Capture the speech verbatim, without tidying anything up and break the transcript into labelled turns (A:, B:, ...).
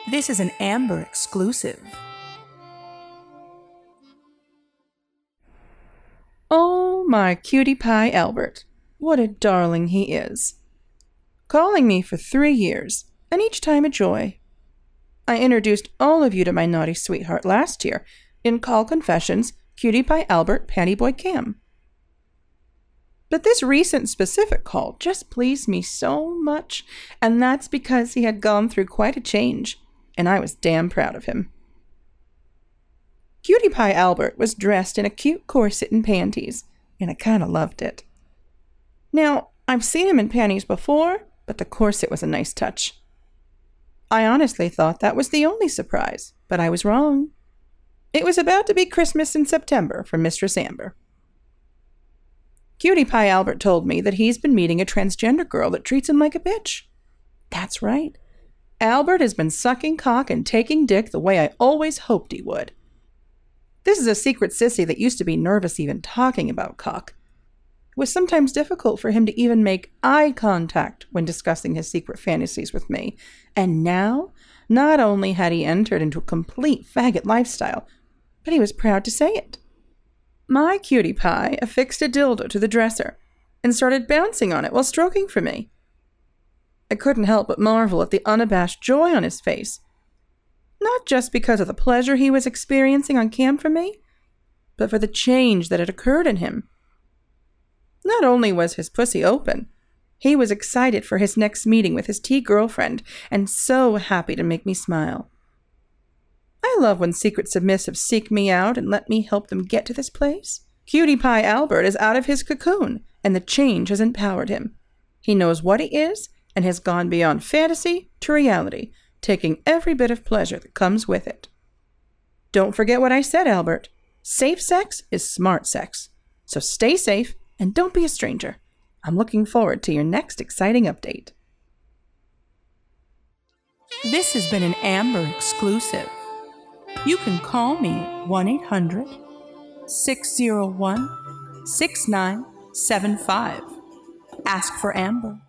A: This is an Amber exclusive.
B: Oh, my cutie pie Albert. What a darling he is. Calling me for three years, and each time a joy. I introduced all of you to my naughty sweetheart last year in Call Confessions, Cutie Pie Albert, Patty Boy Cam. But this recent specific call just pleased me so much, and that's because he had gone through quite a change, and I was damn proud of him. Cutie Pie Albert was dressed in a cute corset and panties, and I kind of loved it. Now, I've seen him in panties before, but the corset was a nice touch. I honestly thought that was the only surprise, but I was wrong. It was about to be Christmas in September for Mistress Amber. Cutie Pie Albert told me that he's been meeting a transgender girl that treats him like a bitch. That's right. Albert has been sucking cock and taking dick the way I always hoped he would. This is a secret sissy that used to be nervous even talking about cock. It was sometimes difficult for him to even make eye contact when discussing his secret fantasies with me. And now, not only had he entered into a complete faggot lifestyle, but he was proud to say it. My cutie pie affixed a dildo to the dresser and started bouncing on it while stroking for me. I couldn't help but marvel at the unabashed joy on his face, not just because of the pleasure he was experiencing on cam for me, but for the change that had occurred in him. Not only was his pussy open, he was excited for his next meeting with his T-girlfriend and so happy to make me smile. I love when secret submissives seek me out and let me help them get to this place. Cutie Pie Albert is out of his cocoon, and the change has empowered him. He knows what he is and has gone beyond fantasy to reality, taking every bit of pleasure that comes with it. Don't forget what I said, Albert. Safe sex is smart sex. So stay safe and don't be a stranger. I'm looking forward to your next exciting update.
A: This has been an Amber exclusive. You can call me one eight hundred, six oh one, six nine seven five. Ask for Amber.